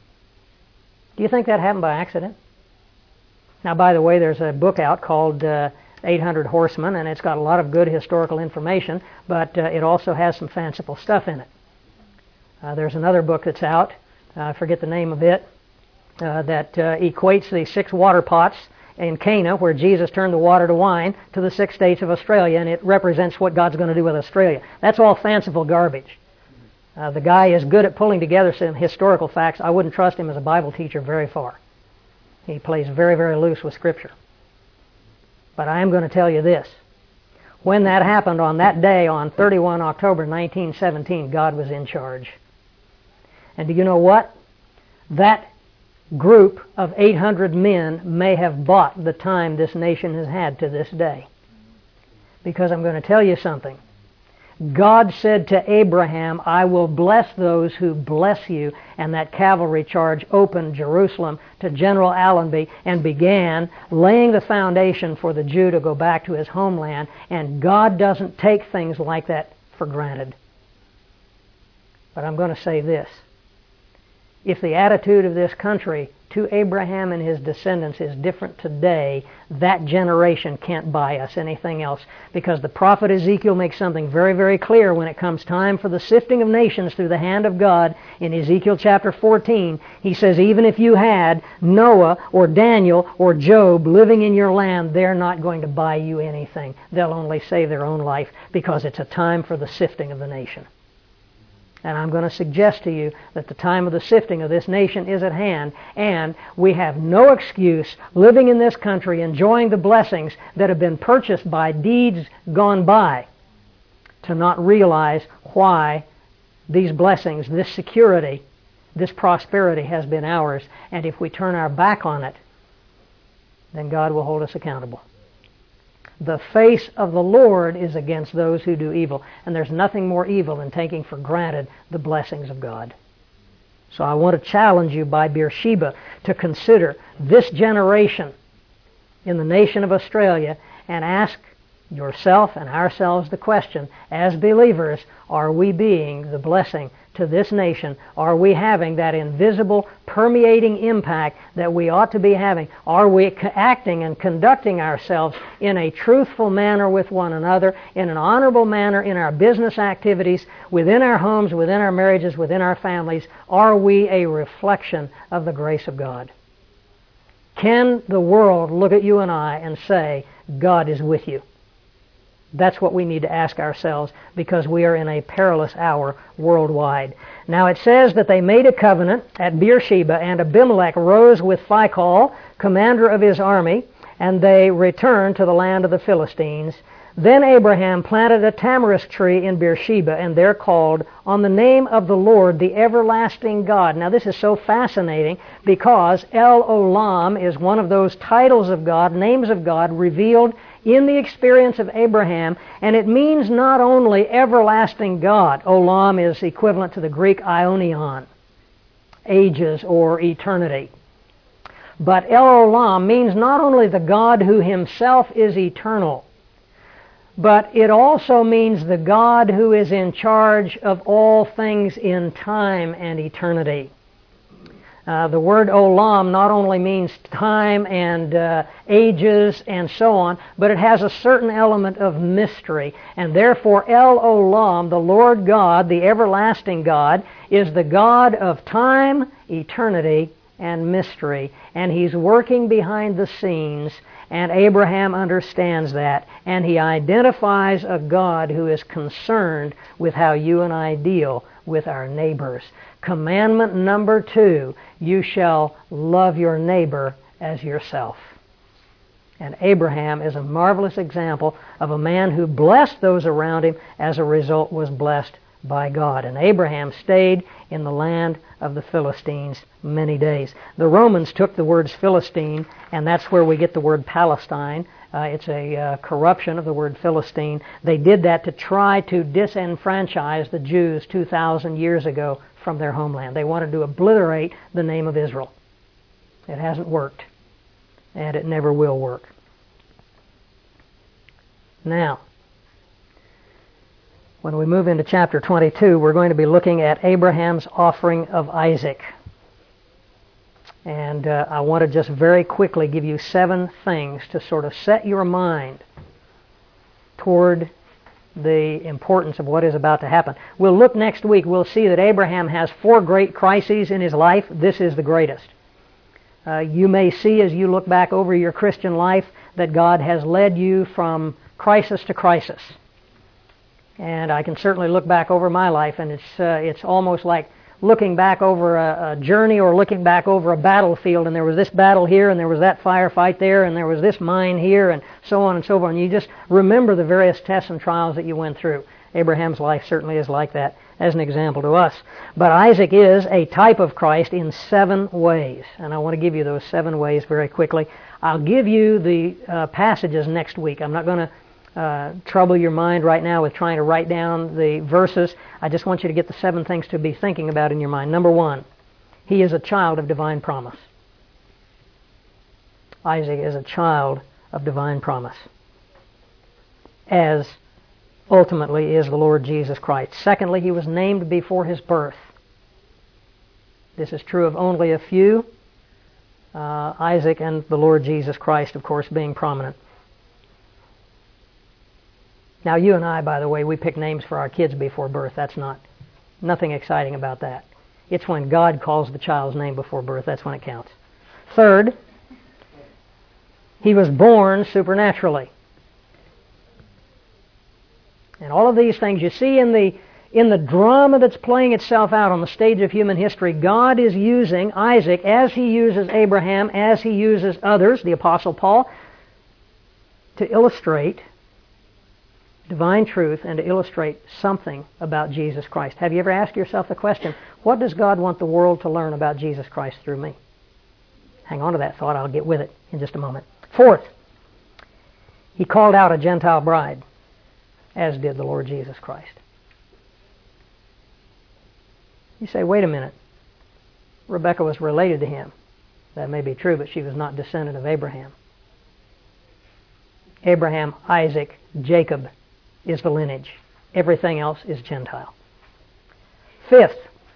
Do you think that happened by accident? Now, by the way, there's a book out called 800 Horsemen, and it's got a lot of good historical information, but it also has some fanciful stuff in it. There's another book that's out, I forget the name of it, that equates the 6 water pots in Cana, where Jesus turned the water to wine, to the 6 states of Australia, and it represents what God's going to do with Australia. That's all fanciful garbage. The guy is good at pulling together some historical facts. I wouldn't trust him as a Bible teacher very far. He plays very, very loose with Scripture. But I am going to tell you this. When that happened on that day, on 31 October 1917, God was in charge. And do you know what? That group of 800 men may have bought the time this nation has had to this day. Because I'm going to tell you something. God said to Abraham, I will bless those who bless you. And that cavalry charge opened Jerusalem to General Allenby and began laying the foundation for the Jew to go back to his homeland. And God doesn't take things like that for granted. But I'm going to say this. If the attitude of this country to Abraham and his descendants is different today, that generation can't buy us anything else. Because the prophet Ezekiel makes something very, very clear when it comes time for the sifting of nations through the hand of God. In Ezekiel chapter 14, he says, even if you had Noah or Daniel or Job living in your land, they're not going to buy you anything. They'll only save their own life, because it's a time for the sifting of the nation. And I'm going to suggest to you that the time of the sifting of this nation is at hand, and we have no excuse living in this country enjoying the blessings that have been purchased by deeds gone by. to not realize why these blessings, this security, this prosperity has been ours. And if we turn our back on it, then God will hold us accountable. The face of the Lord is against those who do evil. And there's nothing more evil than taking for granted the blessings of God. So I want to challenge you by Beersheba to consider this generation in the nation of Australia and ask yourself and ourselves the question, as believers, are we being the blessing to this nation? Are we having that invisible, permeating impact that we ought to be having? Are we acting and conducting ourselves in a truthful manner with one another, in an honorable manner in our business activities, within our homes, within our marriages, within our families? Are we a reflection of the grace of God? Can the world look at you and I and say, God is with you? That's what we need to ask ourselves, because we are in a perilous hour worldwide. Now it says that they made a covenant at Beersheba, and Abimelech rose with Phicol, commander of his army, and they returned to the land of the Philistines. Then Abraham planted a tamarisk tree in Beersheba, and there called on the name of the Lord, the everlasting God. Now this is so fascinating, because El Olam is one of those titles of God, names of God, revealed in the experience of Abraham, and it means not only everlasting God. Olam is equivalent to the Greek aionion, ages or eternity. But El Olam means not only the God who himself is eternal, but it also means the God who is in charge of all things in time and eternity. The word olam not only means time and ages and so on, but it has a certain element of mystery. And therefore El Olam, the Lord God, the everlasting God, is the God of time, eternity, and mystery. And He's working behind the scenes, and Abraham understands that. And he identifies a God who is concerned with how you and I deal with our neighbors. Commandment number 2, you shall love your neighbor as yourself. And Abraham is a marvelous example of a man who blessed those around him, as a result was blessed by God. And Abraham stayed in the land of the Philistines many days. The Romans took the words Philistine, and that's where we get the word Palestine. It's a corruption of the word Philistine. They did that to try to disenfranchise the Jews 2,000 years ago from their homeland. They wanted to obliterate the name of Israel. It hasn't worked, and it never will work. Now, when we move into chapter 22, we're going to be looking at Abraham's offering of Isaac. And I want to just very quickly give you 7 things to sort of set your mind toward the importance of what is about to happen. We'll look next week. We'll see that Abraham has 4 great crises in his life. This is the greatest. You may see as you look back over your Christian life that God has led you from crisis to crisis. And I can certainly look back over my life, and it's almost like looking back over a journey or looking back over a battlefield, and there was this battle here, and there was that firefight there, and there was this mine here, and so on and so forth. And you just remember the various tests and trials that you went through. Abraham's life certainly is like that as an example to us. But Isaac is a type of Christ in 7 ways, and I want to give you those 7 ways very quickly. I'll give you the passages next week. I'm not going to trouble your mind right now with trying to write down the verses. I just want you to get the 7 things to be thinking about in your mind. Number 1, he is a child of divine promise. Isaac is a child of divine promise, as ultimately is the Lord Jesus Christ. Secondly, he was named before his birth. This is true of only a few, Isaac and the Lord Jesus Christ, of course, being prominent. Now, you and I, by the way, we pick names for our kids before birth. That's nothing exciting about that. It's when God calls the child's name before birth. That's when it counts. Third, he was born supernaturally. And all of these things you see in the drama that's playing itself out on the stage of human history, God is using Isaac as he uses Abraham, as he uses others, the Apostle Paul, to illustrate divine truth and to illustrate something about Jesus Christ. Have you ever asked yourself the question, what does God want the world to learn about Jesus Christ through me? Hang on to that thought. I'll get with it in just a moment. Fourth, he called out a Gentile bride, as did the Lord Jesus Christ. You say, wait a minute. Rebekah was related to him. That may be true, but she was not descendant of Abraham. Abraham, Isaac, Jacob is the lineage. Everything else is Gentile. Fifth,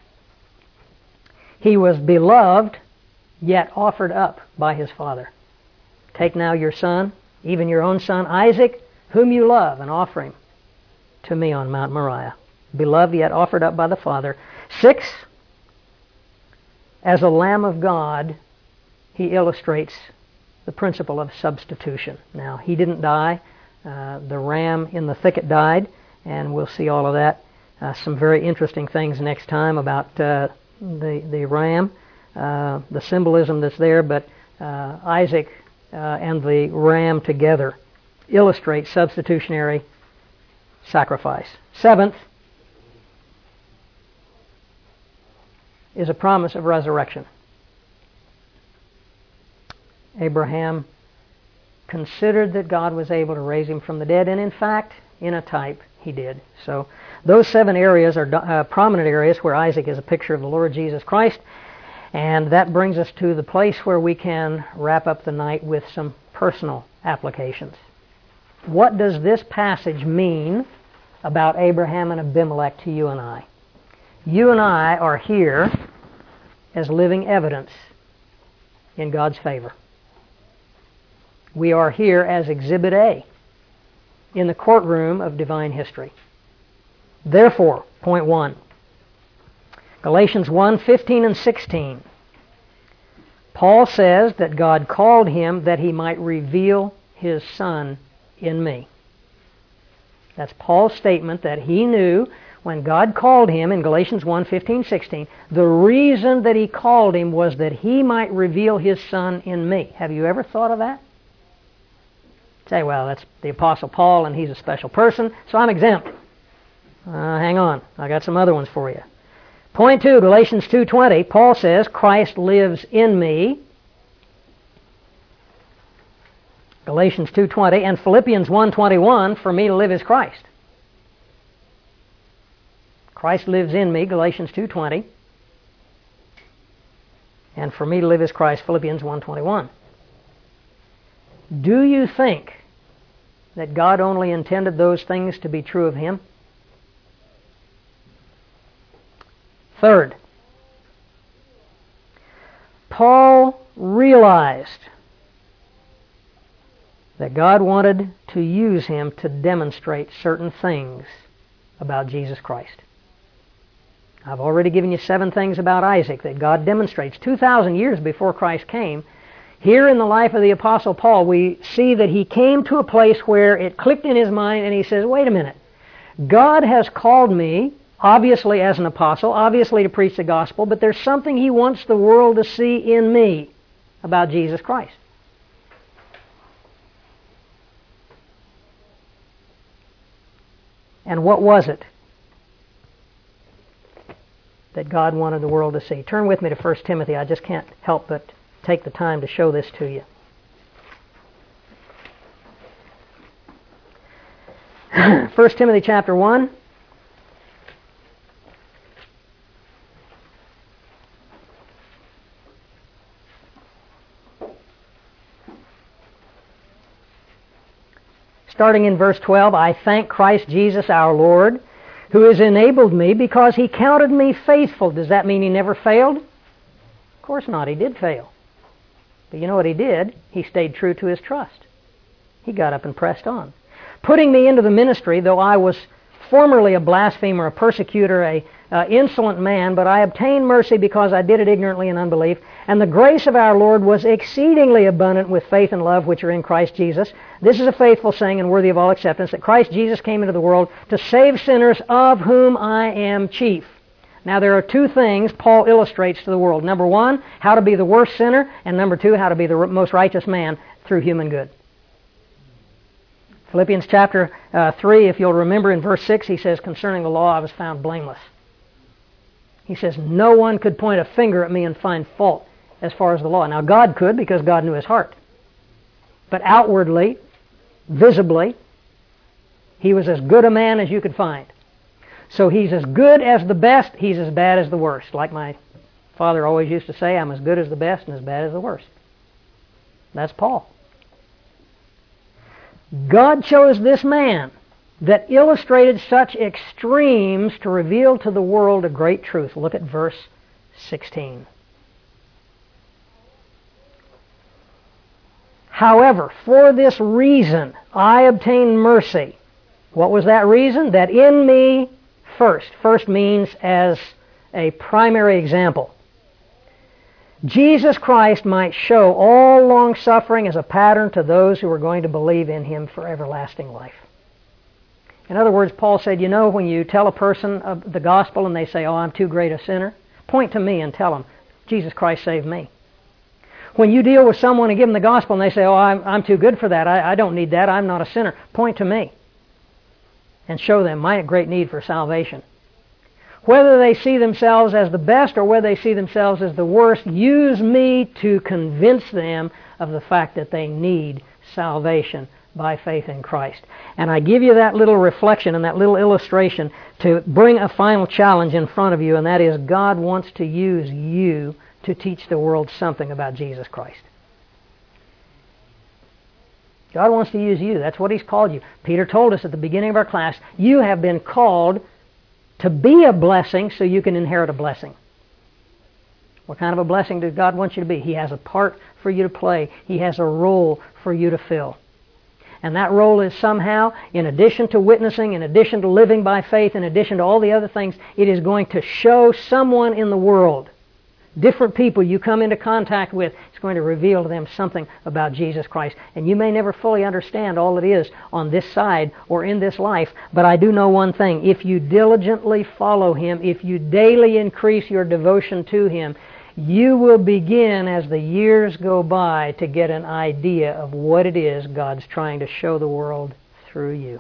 he was beloved, yet offered up by his father. Take now your son, even your own son, Isaac, whom you love, and offer him to me on Mount Moriah. Beloved, yet offered up by the Father. 6, as a Lamb of God, he illustrates the principle of substitution. Now, he didn't die. The ram in the thicket died, and we'll see all of that. Some very interesting things next time about the ram, the symbolism that's there, but Isaac and the ram together illustrate substitutionary sacrifice. 7th is a promise of resurrection. Abraham considered that God was able to raise him from the dead, and in fact, in a type, he did. So those 7 areas are prominent areas where Isaac is a picture of the Lord Jesus Christ, and that brings us to the place where we can wrap up the night with some personal applications. What does this passage mean about Abraham and Abimelech to you and I? You and I are here as living evidence in God's favor. We are here as Exhibit A in the courtroom of divine history. Therefore, point 1, Galatians 1:15 and 16. Paul says that God called him that he might reveal his Son in me. That's Paul's statement that he knew when God called him in Galatians 1:15, 16, the reason that he called him was that he might reveal his Son in me. Have you ever thought of that? Say, well, that's the Apostle Paul and he's a special person, so I'm exempt. Hang on, I got some other ones for you. Point 2, Galatians 2:20, Paul says, Christ lives in me. Galatians 2:20, and Philippians 1:21, for me to live is Christ. Christ lives in me, Galatians 2:20. And for me to live is Christ, Philippians 1:21. Do you think that God only intended those things to be true of him? Third, Paul realized that God wanted to use him to demonstrate certain things about Jesus Christ. I've already given you 7 things about Isaac that God demonstrates. 2,000 years before Christ came, here in the life of the Apostle Paul, we see that he came to a place where it clicked in his mind and he says, wait a minute, God has called me, obviously as an apostle, obviously to preach the gospel, but there's something he wants the world to see in me about Jesus Christ. And what was it that God wanted the world to see? Turn with me to 1 Timothy. I just can't help but take the time to show this to you. 1 Timothy chapter 1. Starting in verse 12, I thank Christ Jesus our Lord, who has enabled me because he counted me faithful. Does that mean he never failed? Of course not. He did fail. But you know what he did? He stayed true to his trust. He got up and pressed on. Putting me into the ministry, though I was formerly a blasphemer, a persecutor, a insolent man, but I obtained mercy because I did it ignorantly in unbelief. And the grace of our Lord was exceedingly abundant with faith and love which are in Christ Jesus. This is a faithful saying and worthy of all acceptance, that Christ Jesus came into the world to save sinners, of whom I am chief. Now there are 2 things Paul illustrates to the world. Number 1, how to be the worst sinner, and number 2, how to be the most righteous man through human good. Philippians chapter 3, if you'll remember in verse 6, he says, concerning the law I was found blameless. He says, no one could point a finger at me and find fault as far as the law. Now God could, because God knew his heart. But outwardly, visibly, he was as good a man as you could find. So he's as good as the best, he's as bad as the worst. Like my father always used to say, I'm as good as the best and as bad as the worst. That's Paul. God chose this man that illustrated such extremes to reveal to the world a great truth. Look at verse 16. However, for this reason I obtained mercy. What was that reason? That in me first. First means as a primary example. Jesus Christ might show all long-suffering as a pattern to those who are going to believe in him for everlasting life. In other words, Paul said, you know, when you tell a person of the gospel and they say, oh, I'm too great a sinner, point to me and tell them, Jesus Christ saved me. When you deal with someone and give them the gospel and they say, oh, I'm too good for that, I don't need that, I'm not a sinner, point to me and show them my great need for salvation. Whether they see themselves as the best or whether they see themselves as the worst, use me to convince them of the fact that they need salvation by faith in Christ. And I give you that little reflection and that little illustration to bring a final challenge in front of you, and that is God wants to use you to teach the world something about Jesus Christ. God wants to use you. That's what he's called you. Peter told us at the beginning of our class, you have been called to be a blessing so you can inherit a blessing. What kind of a blessing does God want you to be? He has a part for you to play. He has a role for you to fill. And that role is somehow, in addition to witnessing, in addition to living by faith, in addition to all the other things, it is going to show someone in the world, different people you come into contact with, it's going to reveal to them something about Jesus Christ. And you may never fully understand all it is on this side or in this life, but I do know one thing. If you diligently follow him, if you daily increase your devotion to him, you will begin, as the years go by, to get an idea of what it is God's trying to show the world through you.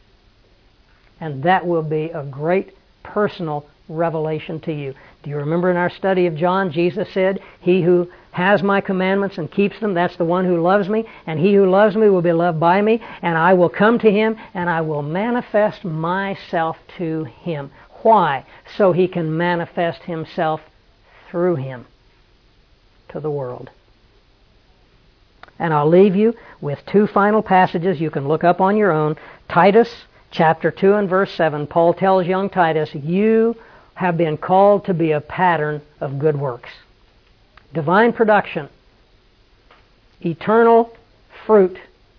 And that will be a great personal revelation to you. Do you remember in our study of John, Jesus said, he who has my commandments and keeps them, that's the one who loves me, and he who loves me will be loved by me, and I will come to him, and I will manifest myself to him. Why? So he can manifest himself through him to the world. And I'll leave you with two final passages you can look up on your own. Titus chapter 2 and verse 7, Paul tells young Titus, you have been called to be a pattern of good works. Divine production, eternal fruit.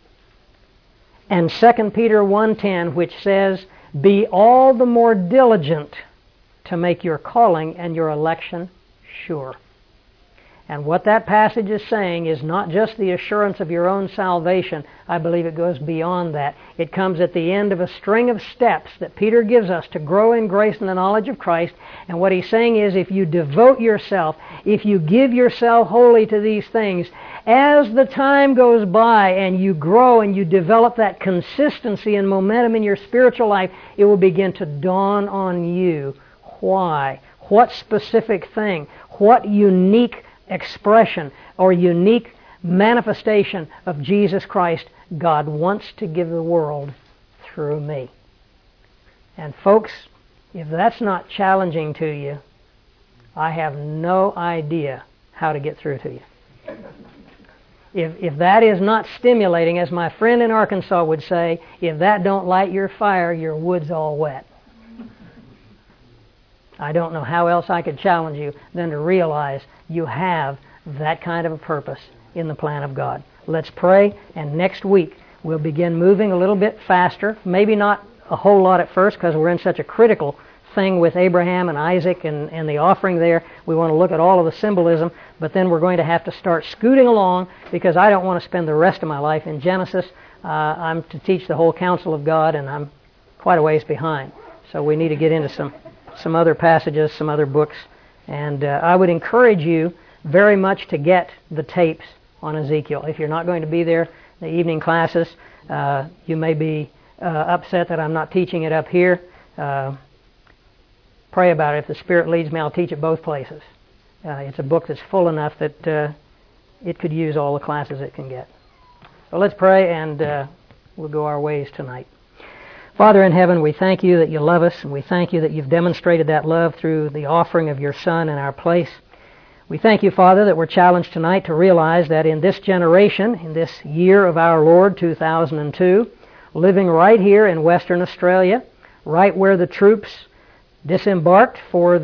And 2 Peter 1:10, which says, be all the more diligent to make your calling and your election sure. And what that passage is saying is not just the assurance of your own salvation. I believe it goes beyond that. It comes at the end of a string of steps that Peter gives us to grow in grace and the knowledge of Christ. And what he's saying is, if you devote yourself, if you give yourself wholly to these things, as the time goes by and you grow and you develop that consistency and momentum in your spiritual life, it will begin to dawn on you. Why? What specific thing? What unique expression or unique manifestation of Jesus Christ God wants to give the world through me? And folks, if that's not challenging to you, I have no idea how to get through to you. If that is not stimulating, as my friend in Arkansas would say, if that don't light your fire, your wood's all wet. I don't know how else I could challenge you than to realize you have that kind of a purpose in the plan of God. Let's pray, and next week we'll begin moving a little bit faster. Maybe not a whole lot at first because we're in such a critical thing with Abraham and Isaac and the offering there. We want to look at all of the symbolism, but then we're going to have to start scooting along because I don't want to spend the rest of my life in Genesis. I'm to teach the whole counsel of God, and I'm quite a ways behind. So we need to get into some other passages, some other books. And I would encourage you very much to get the tapes on Ezekiel. If you're not going to be there, the evening classes, You may be upset that I'm not teaching it up here. Pray about it. If the Spirit leads me, I'll teach it both places. It's a book that's full enough that it could use all the classes it can get. So let's pray, and we'll go our ways tonight. Father in heaven, we thank you that you love us, and we thank you that you've demonstrated that love through the offering of your Son in our place. We thank you, Father, that we're challenged tonight to realize that in this generation, in this year of our Lord, 2002, living right here in Western Australia, right where the troops embarked for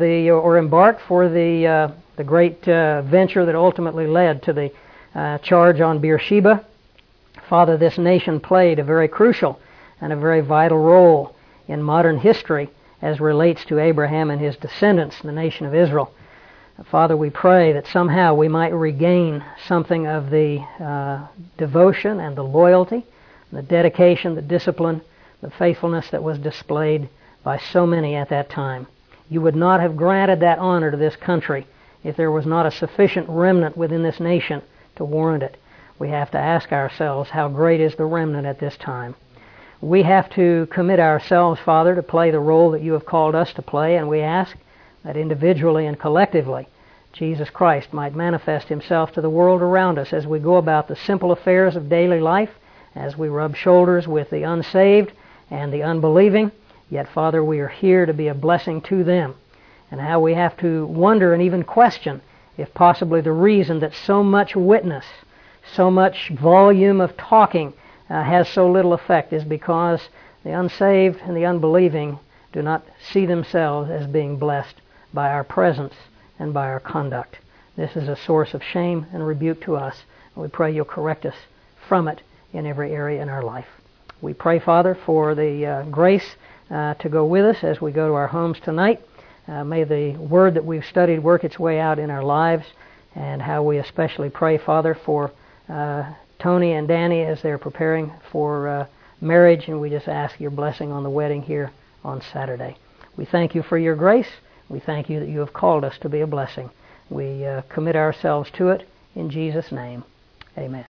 the great venture that ultimately led to the charge on Beersheba. Father, this nation played a very crucial and a very vital role in modern history as relates to Abraham and his descendants, the nation of Israel. Father, we pray that somehow we might regain something of the devotion and the loyalty, the dedication, the discipline, the faithfulness that was displayed by so many at that time. You would not have granted that honor to this country if there was not a sufficient remnant within this nation to warrant it. We have to ask ourselves, how great is the remnant at this time? We have to commit ourselves, Father, to play the role that you have called us to play, and we ask that individually and collectively Jesus Christ might manifest himself to the world around us as we go about the simple affairs of daily life, as we rub shoulders with the unsaved and the unbelieving. Yet, Father, we are here to be a blessing to them, and how we have to wonder and even question if possibly the reason that so much witness, so much volume of talking has so little effect is because the unsaved and the unbelieving do not see themselves as being blessed by our presence and by our conduct. This is a source of shame and rebuke to us, and we pray you'll correct us from it in every area in our life. We pray, Father, for the grace to go with us as we go to our homes tonight. May the word that we've studied work its way out in our lives, and how we especially pray, Father, for Tony and Danny as they're preparing for marriage, and we just ask your blessing on the wedding here on Saturday. We thank you for your grace. We thank you that you have called us to be a blessing. We commit ourselves to it in Jesus' name. Amen.